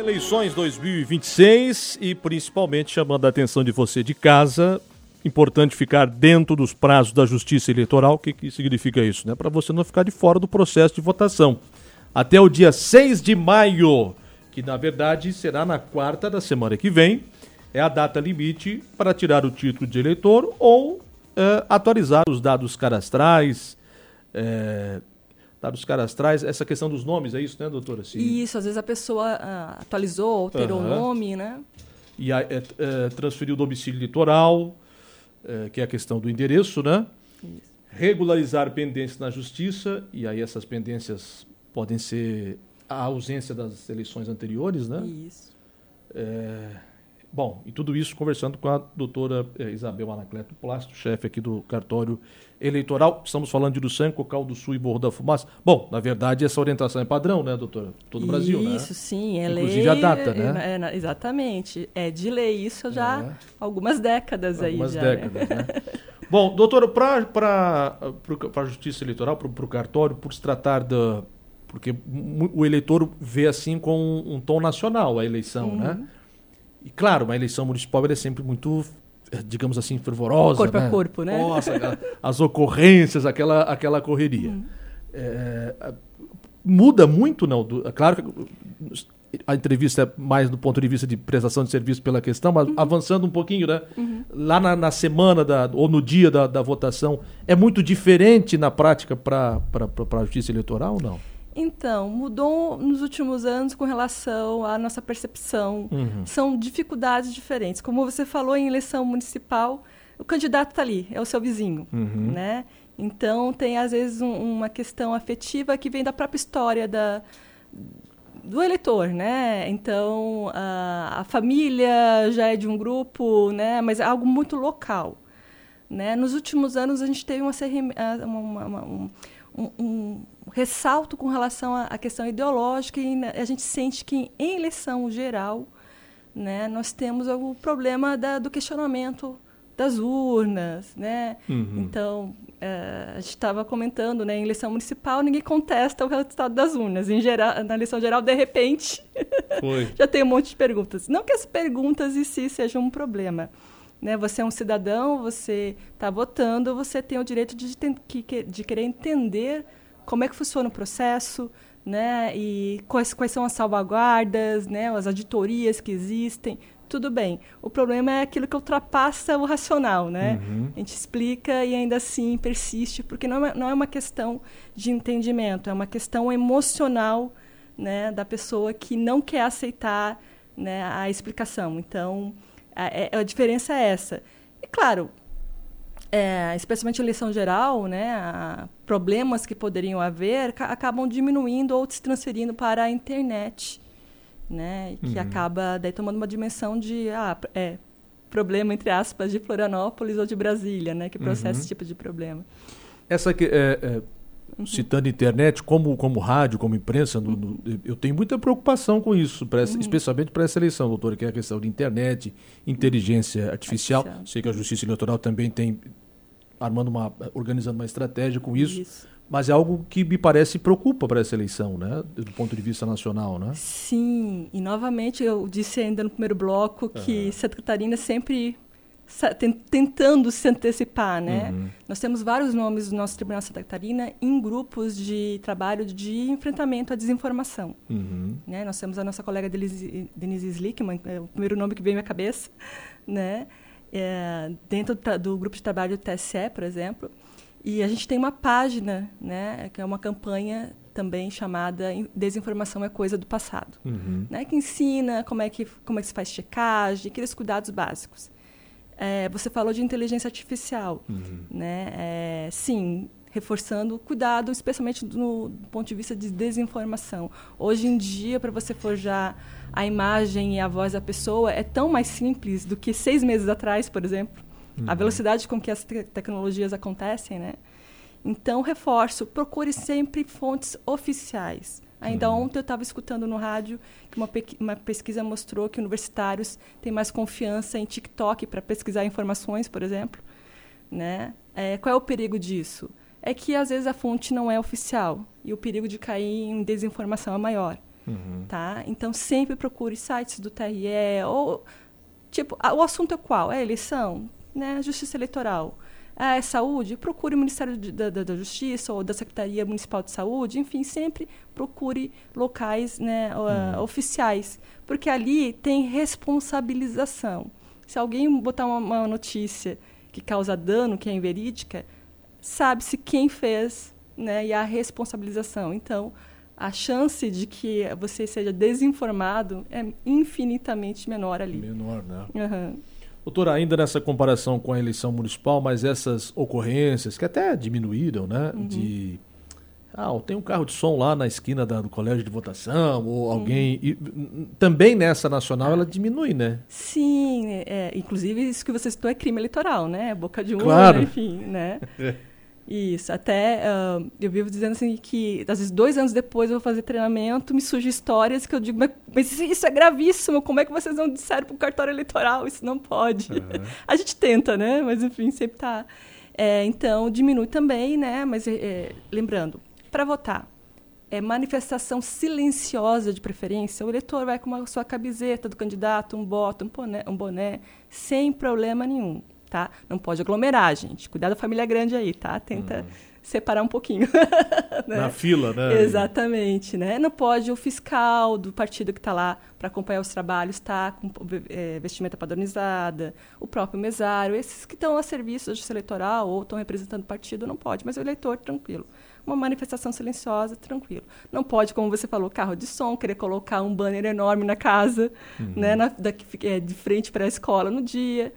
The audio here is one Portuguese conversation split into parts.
Eleições 2026 e principalmente chamando a atenção de você de casa, importante ficar dentro dos prazos da Justiça Eleitoral. O que significa isso? Né? Para você não ficar de fora do processo de votação. Até o dia 6 de maio, que na verdade será na quarta da semana que vem, é a data limite para tirar o título de eleitor ou atualizar os dados cadastrais. Dados cadastrais, essa questão dos nomes, é isso, né, doutora? Isso, às vezes a pessoa atualizou, alterou o nome, né? E transferiu o domicílio litoral, que é a questão do endereço, né? Isso. Regularizar pendências na justiça, e aí essas pendências podem ser a ausência das eleições anteriores, né? Isso. Bom, e tudo isso conversando com a doutora Isabel Anacleto Plácido, chefe aqui do cartório eleitoral. Estamos falando de Uruçanga, Cocal do Sul e Morro da Fumaça. Bom, na verdade, essa orientação é padrão, né, doutora? Todo o Brasil, né? Isso, sim. É inclusive lei, a data, né? Exatamente. É de lei isso já há algumas décadas aí. Algumas décadas, né? Bom, doutora, para a Justiça Eleitoral, para o cartório, por se tratar da... Porque o eleitor vê assim com um tom nacional a eleição, né? E claro, uma eleição municipal é sempre muito, digamos assim, fervorosa. Corpo né? a corpo, né? Nossa, as ocorrências, aquela correria. Muda muito, não? Claro que a entrevista é mais do ponto de vista de prestação de serviço pela questão, mas avançando um pouquinho, né? Lá na semana ou no dia da votação, é muito diferente na prática para a Justiça Eleitoral ou não? Então, mudou nos últimos anos com relação à nossa percepção. São dificuldades diferentes. Como você falou, em eleição municipal, o candidato está ali, é o seu vizinho, né? Então, tem, às vezes, uma questão afetiva que vem da própria história do eleitor, né? Então, a família já é de um grupo, né? Mas é algo muito local, né? Nos últimos anos, a gente teve um ressalto com relação à questão ideológica e a gente sente que, em eleição geral, né, nós temos o problema do questionamento das urnas, né? Então, a gente estava comentando, né, em eleição municipal, ninguém contesta o resultado das urnas. Em geral, na eleição geral, de repente, já tem um monte de perguntas. Não que as perguntas em si sejam um problema. Né? Você é um cidadão, você está votando, você tem o direito de querer entender como é que funciona o processo, né? E quais são as salvaguardas, né? As auditorias que existem, tudo bem. O problema é aquilo que ultrapassa o racional, né? A gente explica e ainda assim persiste, porque não é uma questão de entendimento, é uma questão emocional, né? Da pessoa que não quer aceitar, né? A explicação. Então, a diferença é essa. E, claro, especialmente em eleição geral, né, problemas que poderiam haver acabam diminuindo ou se transferindo para a internet, né, que acaba daí tomando uma dimensão de problema, entre aspas, de Florianópolis ou de Brasília, né, que processa esse tipo de problema. Essa que citando internet, como rádio, como imprensa, eu tenho muita preocupação com isso, especialmente para essa eleição, doutora, que é a questão de internet, inteligência artificial. Sei que a Justiça Eleitoral também tem organizando uma estratégia com isso, mas é algo que me parece preocupa para essa eleição, né? Do ponto de vista nacional, né? Sim, e novamente eu disse ainda no primeiro bloco que Santa Catarina sempre tentando se antecipar, né? Nós temos vários nomes do nosso Tribunal de Santa Catarina em grupos de trabalho de enfrentamento à desinformação. Né? Nós temos a nossa colega Denise Slickman, é o primeiro nome que veio à minha cabeça, né? Dentro do grupo de trabalho do TSE, por exemplo. E a gente tem uma página, né? Que é uma campanha também chamada Desinformação é Coisa do Passado, né? Que ensina como é que se faz checagem, aqueles cuidados básicos. Você falou de inteligência artificial, né? Sim, reforçando o cuidado, especialmente do ponto de vista de desinformação. Hoje em dia, para você forjar a imagem e a voz da pessoa, é tão mais simples do que 6 meses atrás, por exemplo. A velocidade com que as tecnologias acontecem, né? Então, reforço, procure sempre fontes oficiais. Ainda ontem eu estava escutando no rádio que uma pesquisa mostrou que universitários têm mais confiança em TikTok para pesquisar informações, por exemplo. Né? Qual é o perigo disso? É que, às vezes, a fonte não é oficial e o perigo de cair em desinformação é maior. Tá? Então, sempre procure sites do TRE, ou, tipo, o assunto é qual? É eleição? Né? Justiça eleitoral. É saúde? Procure o Ministério da Justiça ou da Secretaria Municipal de Saúde. Enfim, sempre procure locais, né, oficiais, porque ali tem responsabilização. Se alguém botar uma notícia que causa dano, que é inverídica, sabe-se quem fez, né, e a responsabilização. Então, a chance de que você seja desinformado é infinitamente menor ali. Menor, né? Uhum. Doutora, ainda nessa comparação com a eleição municipal, mas essas ocorrências que até diminuíram, né? De tem um carro de som lá na esquina do colégio de votação, ou alguém... E, também nessa nacional ela diminui, né? Sim, inclusive isso que você citou é crime eleitoral, né? Boca de urna, claro. Enfim, né? Isso, até eu vivo dizendo assim que, às vezes, 2 anos depois eu vou fazer treinamento, me surgem histórias que eu digo, mas isso é gravíssimo, como é que vocês não disseram para o cartório eleitoral? Isso não pode. A gente tenta, né? Mas, enfim, sempre tá. Então, diminui também, né? Mas, lembrando, para votar, manifestação silenciosa de preferência, o eleitor vai com a sua camiseta do candidato, um bota, um boné, sem problema nenhum. Tá? Não pode aglomerar, gente. Cuidado da família grande aí, tá? Tenta separar um pouquinho. Né? Na fila, né? Exatamente, né? Não pode o fiscal do partido que está lá para acompanhar os trabalhos estar com vestimenta padronizada, o próprio mesário, esses que estão a serviço da justiça eleitoral ou estão representando o partido, não pode. Mas o eleitor, tranquilo. Uma manifestação silenciosa, tranquilo. Não pode, como você falou, carro de som, querer colocar um banner enorme na casa, né? De frente para a escola no dia.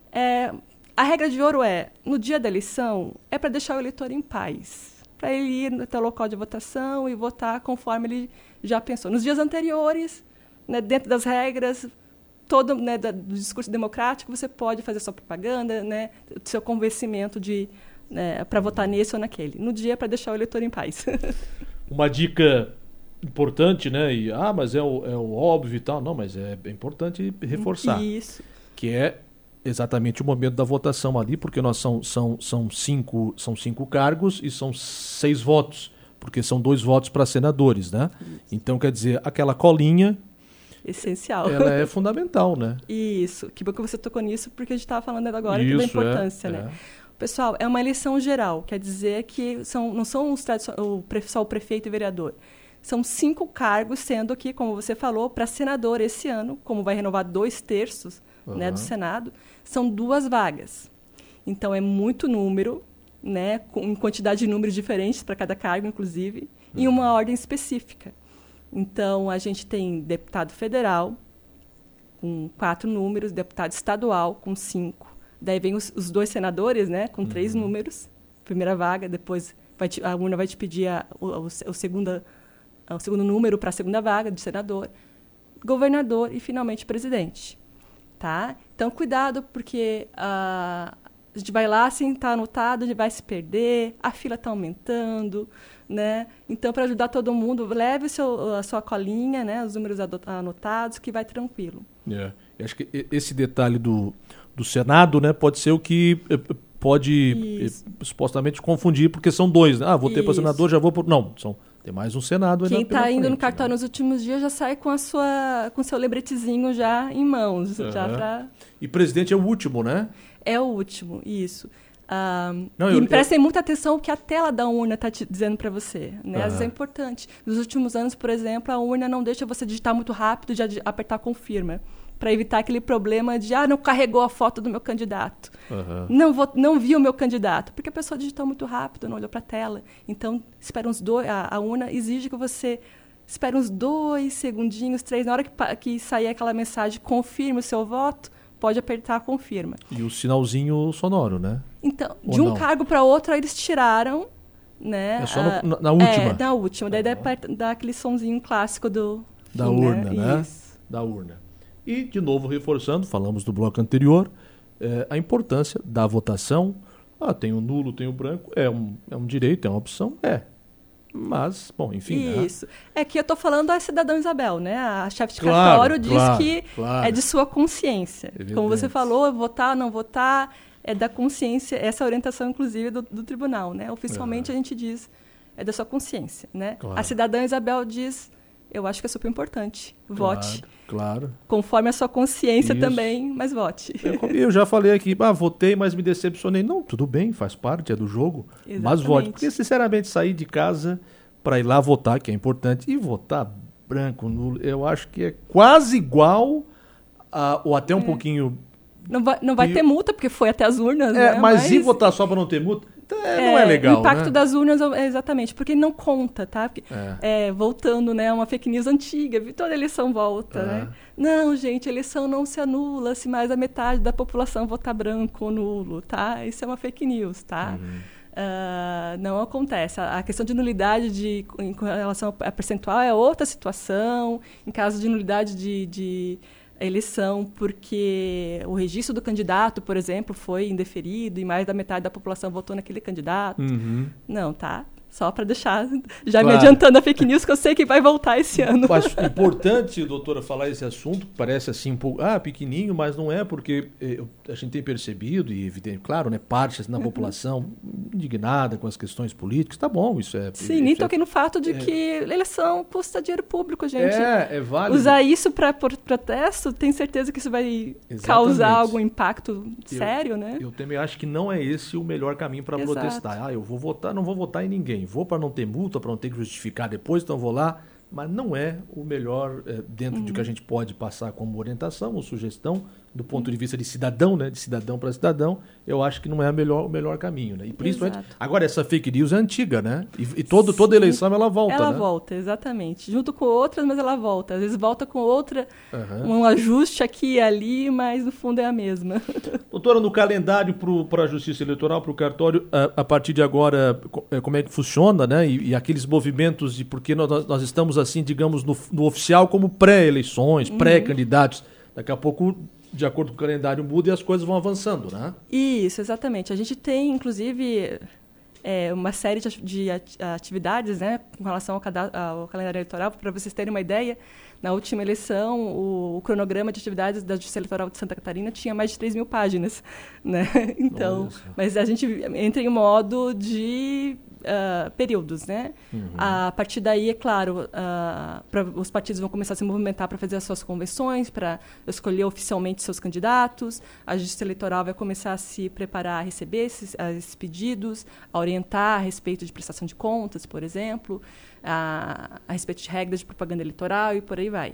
A regra de ouro no dia da eleição, é para deixar o eleitor em paz, para ele ir até o local de votação e votar conforme ele já pensou. Nos dias anteriores, né, dentro das regras né, do discurso democrático, você pode fazer sua propaganda, né, seu convencimento para votar nesse ou naquele. No dia, é para deixar o eleitor em paz. Uma dica importante, né? Mas é o óbvio e tal. Não, mas é importante reforçar. Isso. Que é exatamente o momento da votação ali, porque nós são 5 cargos e são 6 votos, porque são 2 votos para senadores, né? Isso. Então, quer dizer, aquela colinha... Essencial. Ela é fundamental, né? Isso. Que bom que você tocou nisso, porque a gente estava falando agora da importância, né? Pessoal, é uma eleição geral, quer dizer que não são só o prefeito e vereador. São 5 cargos, sendo que, como você falou, para senador esse ano, como vai renovar 2/3, né, do Senado, são 2 vagas. Então, é muito número, né, em quantidade de números diferentes para cada cargo, inclusive, em uma ordem específica. Então, a gente tem deputado federal, com 4 números, deputado estadual, com 5. Daí vem os 2 senadores, né, com 3 números, primeira vaga, depois a urna vai te pedir o segundo número para a segunda vaga de senador, governador e, finalmente, presidente. Tá? Então, cuidado, porque a gente vai lá, assim, está anotado, a gente vai se perder, a fila está aumentando, né? Então, para ajudar todo mundo, leve a sua colinha, né? Os números anotados, que vai tranquilo. Eu acho que esse detalhe do Senado, né, pode ser o que pode supostamente confundir, porque são 2, né? Votei para senador, já vou por... Não, tem mais um Senado aí. Quem está indo no cartório nos últimos dias já sai com o seu lembretezinho já em mãos. E presidente é o último, né? É o último, isso. Prestem muita atenção ao que a tela da urna está te dizendo para você. Né? Às vezes é importante. Nos últimos anos, por exemplo, a urna não deixa você digitar muito rápido e já apertar confirma, para evitar aquele problema de não carregou a foto do meu candidato, não viu o meu candidato, porque a pessoa digitou muito rápido, não olhou para a tela. Então, espera a urna exige que você espere uns 2 segundinhos, 3, na hora que sair aquela mensagem, confirme o seu voto, pode apertar confirma. E o sinalzinho sonoro, né? Então, de um cargo para outro, aí eles tiraram, né? É só na última? Na última, daí dá aquele sonzinho clássico da urna, né? Isso. Da urna. E, de novo, reforçando, falamos do bloco anterior, a importância da votação. Tem o nulo, tem o branco, é um direito, é uma opção? Mas, bom, enfim. Isso. Que eu estou falando da cidadã Isabel, né? A chefe de cartório diz que é de sua consciência. Evidente. Como você falou, votar, não votar, é da consciência, essa orientação, inclusive, do tribunal, né? Oficialmente, a gente diz, é da sua consciência, né? Claro. A cidadã Isabel diz... eu acho que é super importante. Vote. Claro. Conforme a sua consciência também, mas vote. Eu já falei aqui, votei, mas me decepcionei. Não, tudo bem, faz parte, é do jogo. Exatamente. Mas vote. Porque, sinceramente, sair de casa para ir lá votar, que é importante, e votar branco, nulo, eu acho que é quase igual, ou até um pouquinho... Não vai ter multa, porque foi até as urnas, né? Mas ir votar só para não ter multa, não é legal, o impacto, né? das urnas, exatamente, porque não conta, tá? Porque, voltando, né, uma fake news antiga, toda eleição volta, né? Não, gente, a eleição não se anula se mais da metade da população votar branco ou nulo, tá? Isso é uma fake news, tá? Não acontece. A questão de nulidade em relação a percentual é outra situação. Em caso de nulidade de eleição, porque o registro do candidato, por exemplo, foi indeferido e mais da metade da população votou naquele candidato. Não, tá? Só para deixar, já me adiantando a fake news, que eu sei que vai voltar esse ano. Acho importante, doutora, falar esse assunto, parece assim um pouco, pequenininho, mas não é, porque a gente tem percebido, e evidente, claro, né, parte da população indignada com as questões políticas, tá bom, isso é... Sim, nem toquei no fato de que eleição custa dinheiro público, gente. É válido. Usar isso para protesto, tenho certeza que isso vai causar algum impacto sério, né? Eu também acho que não é esse o melhor caminho para protestar. Eu vou votar, não vou votar em ninguém. Vou para não ter multa, para não ter que justificar depois, então vou lá. Mas não é o melhor dentro do que a gente pode passar como orientação ou sugestão, do ponto de vista de cidadão, né? De cidadão para cidadão, eu acho que não é o melhor caminho, né? E principalmente, agora essa fake news é antiga, né? E toda eleição ela volta, Ela né? volta, exatamente. Junto com outras, mas ela volta. Às vezes volta com outra, um ajuste aqui e ali, mas no fundo é a mesma. Doutora, no calendário para a Justiça Eleitoral, para o cartório, a partir de agora, como é que funciona, né? E aqueles movimentos de... Porque nós estamos, assim, digamos, no oficial como pré-eleições, pré-candidatos. Daqui a pouco, de acordo com o calendário, muda e as coisas vão avançando, né? Isso, exatamente. A gente tem, inclusive, uma série de atividades, né, com relação ao calendário eleitoral. Para vocês terem uma ideia, na última eleição, o cronograma de atividades da Justiça Eleitoral de Santa Catarina tinha mais de 3.000 páginas, né? Então, mas a gente entra em modo de períodos, né? A partir daí, é claro, os partidos vão começar a se movimentar para fazer as suas convenções, para escolher oficialmente seus candidatos. A Justiça Eleitoral vai começar a se preparar a receber esses pedidos, a orientar a respeito de prestação de contas, por exemplo, a respeito de regras de propaganda eleitoral e por aí vai.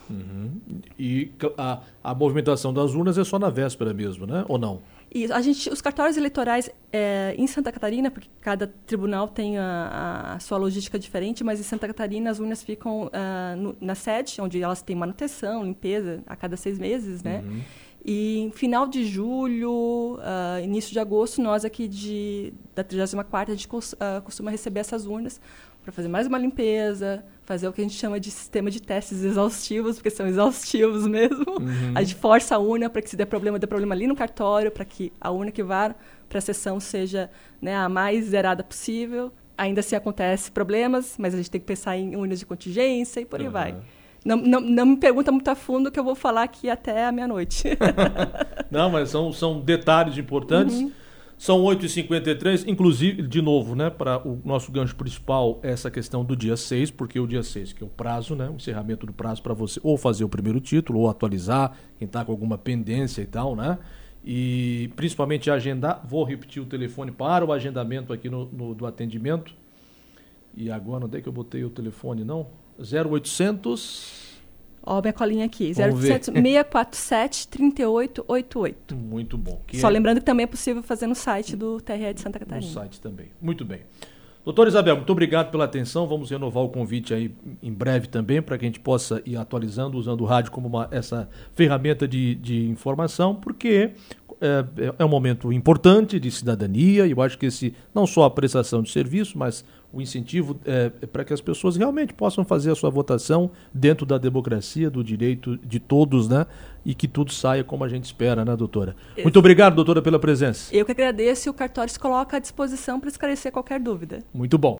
E a movimentação das urnas é só na véspera mesmo, né? Ou não? E os cartórios eleitorais em Santa Catarina, porque cada tribunal tem a sua logística diferente, mas em Santa Catarina as urnas ficam na sede, onde elas têm manutenção, limpeza a cada 6 meses, né? E em final de julho, início de agosto, nós aqui da 34ª, a gente costuma receber essas urnas para fazer mais uma limpeza, fazer o que a gente chama de sistema de testes exaustivos, porque são exaustivos mesmo. A gente força a urna para que se dê problema ali no cartório, para que a urna que vá para a sessão seja, né, a mais zerada possível. Ainda assim acontecem problemas, mas a gente tem que pensar em urnas de contingência e por aí vai. Não me pergunta muito a fundo, que eu vou falar aqui até a meia-noite. Não, mas são detalhes importantes. São 8h53, inclusive, de novo, né, para o nosso gancho principal, essa questão do dia 6, porque o dia 6, que é o prazo, né, o encerramento do prazo para você ou fazer o primeiro título, ou atualizar, quem está com alguma pendência e tal, né, e principalmente agendar. Vou repetir o telefone para o agendamento aqui do atendimento. E agora, onde é que eu botei o telefone, não? 0800... Ó, minha colinha aqui, 0800 647 3888. Muito bom. Só lembrando que também é possível fazer no site do TRE de Santa Catarina. No site também. Muito bem. Doutora Isabel, muito obrigado pela atenção. Vamos renovar o convite aí em breve também, para que a gente possa ir atualizando, usando o rádio como essa ferramenta de informação, porque é um momento importante de cidadania, e eu acho que não só a prestação de serviço, mas o incentivo para que as pessoas realmente possam fazer a sua votação dentro da democracia, do direito de todos, né? E que tudo saia como a gente espera, né, doutora? Muito obrigado, doutora, pela presença. Eu que agradeço, e o cartório se coloca à disposição para esclarecer qualquer dúvida. Muito bom.